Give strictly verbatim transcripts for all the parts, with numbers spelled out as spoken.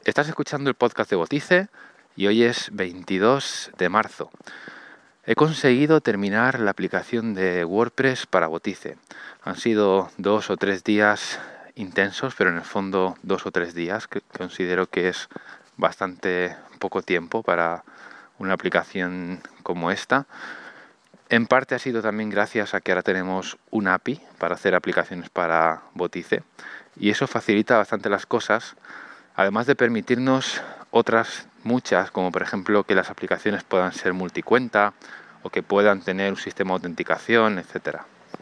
Estás escuchando el podcast de Botice y hoy es veintidós de marzo. He conseguido terminar la aplicación de WordPress para Botice. Han sido dos o tres días intensos, pero en el fondo dos o tres días, que considero que es bastante poco tiempo para una aplicación como esta. En parte ha sido también gracias a que ahora tenemos un A P I para hacer aplicaciones para Botice y eso facilita bastante las cosas, además de permitirnos otras muchas, como por ejemplo que las aplicaciones puedan ser multicuenta o que puedan tener un sistema de autenticación, etcétera.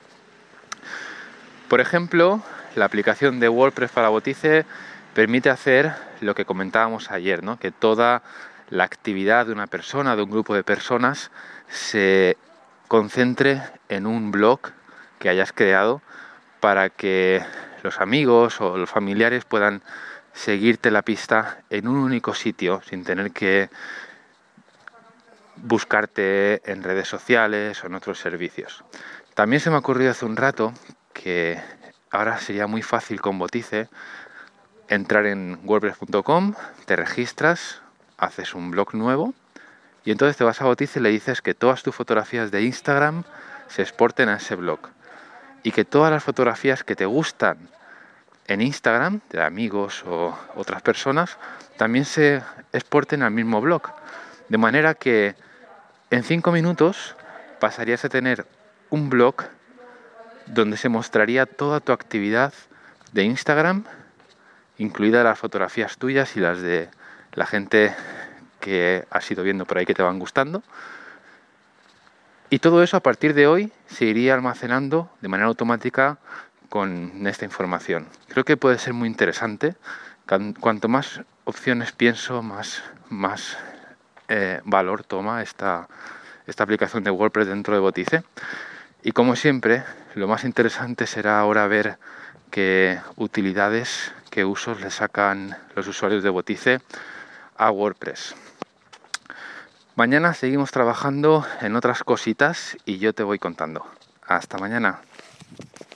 Por ejemplo, la aplicación de WordPress para Botice permite hacer lo que comentábamos ayer, ¿no? Que toda la actividad de una persona, de un grupo de personas, se concentre en un blog que hayas creado para que los amigos o los familiares puedan seguirte la pista en un único sitio sin tener que buscarte en redes sociales o en otros servicios. También se me ha ocurrido hace un rato que ahora sería muy fácil con Botice entrar en wordpress punto com, te registras, haces un blog nuevo y entonces te vas a Botice y le dices que todas tus fotografías de Instagram se exporten a ese blog y que todas las fotografías que te gustan en Instagram, de amigos o otras personas, también se exporten al mismo blog. De manera que en cinco minutos pasarías a tener un blog donde se mostraría toda tu actividad de Instagram, incluidas las fotografías tuyas y las de la gente que has ido viendo por ahí que te van gustando. Y todo eso a partir de hoy se iría almacenando de manera automática con esta información. Creo que puede ser muy interesante. Cuanto más opciones pienso, más, más eh, valor toma esta, esta aplicación de WordPress dentro de Botice. Y como siempre, lo más interesante será ahora ver qué utilidades, qué usos le sacan los usuarios de Botice a WordPress. Mañana seguimos trabajando en otras cositas y yo te voy contando. Hasta mañana.